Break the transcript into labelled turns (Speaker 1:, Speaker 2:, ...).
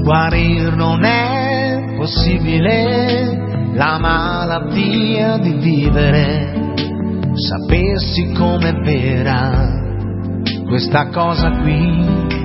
Speaker 1: Guarir non è possibile, la malattia di vivere. Sapessi com'è vera questa cosa qui.